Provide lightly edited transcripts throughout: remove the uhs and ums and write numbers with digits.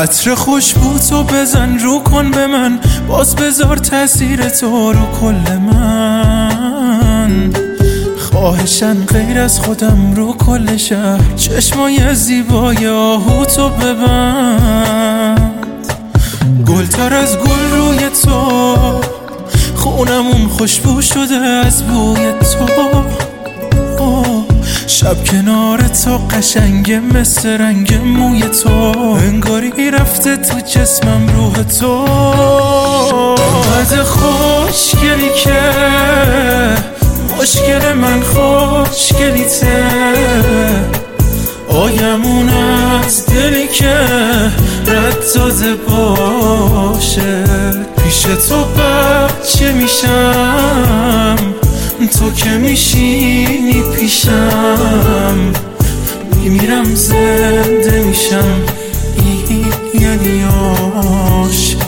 عطر خوشبو تو بزن رو کن به من، باز بذار تاثیر تو رو کل من. خواهشن غیر از خودم رو کل شهر، چشمای زیبای آهو تو ببند. گلتر از گل روی تو، خونمون خوشبو شده از بوی تو. شب کنار تو قشنگه مثل رنگ موی تو، انگاری رفته تو جسمم روح تو. انقدر خوشگلی که مشکل من خوشگلیته، آیمون از دلی که رد داده باشه. پیش تو بچه میشم، تو که میشینی پیشم، میمیرم زنده میشم، یعنی عاشق.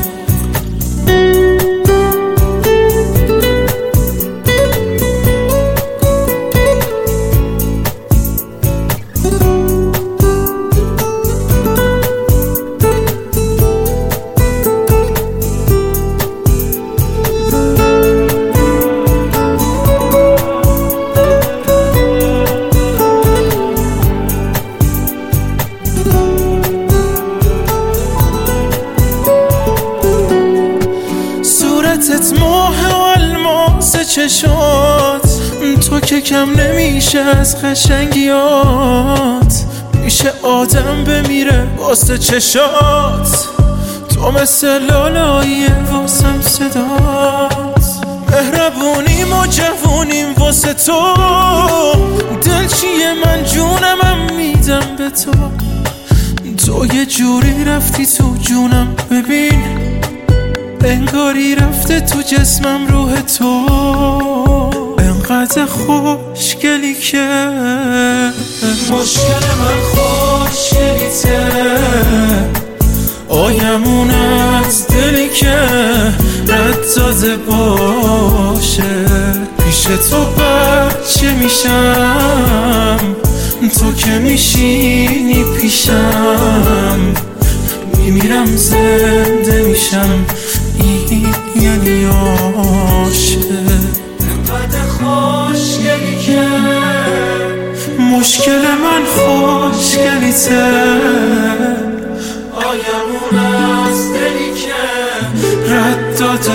صورتت ماه و الماس چشات، تو که کم نمیشه از قشنگیات. میشه آدم بمیره واسه چشات، تو مثل لالایی واسم صدات. مهربونیم و جوونیم واسه تو، دل چیه من جونمم میدم به تو. تو یه جوری رفتی تو جونم، ببین انگاری رفته تو جسمم روح تو. انقدر خوشگلی که مشکل من خوشگلیته، آیمون از دلی که رد داده باشه. پیش تو بچه میشم، تو که میشینی پیشم، میمیرم زنده میشم، یعنی عاشق. انقدر خوشگلی که مشکل من خوشگلیته، آیمون از دلی که رد داده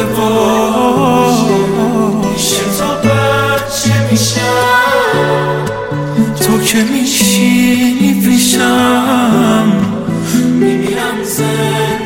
باشه. تو بچه میشم، تو که میشینی پیشم، میمیرم زنده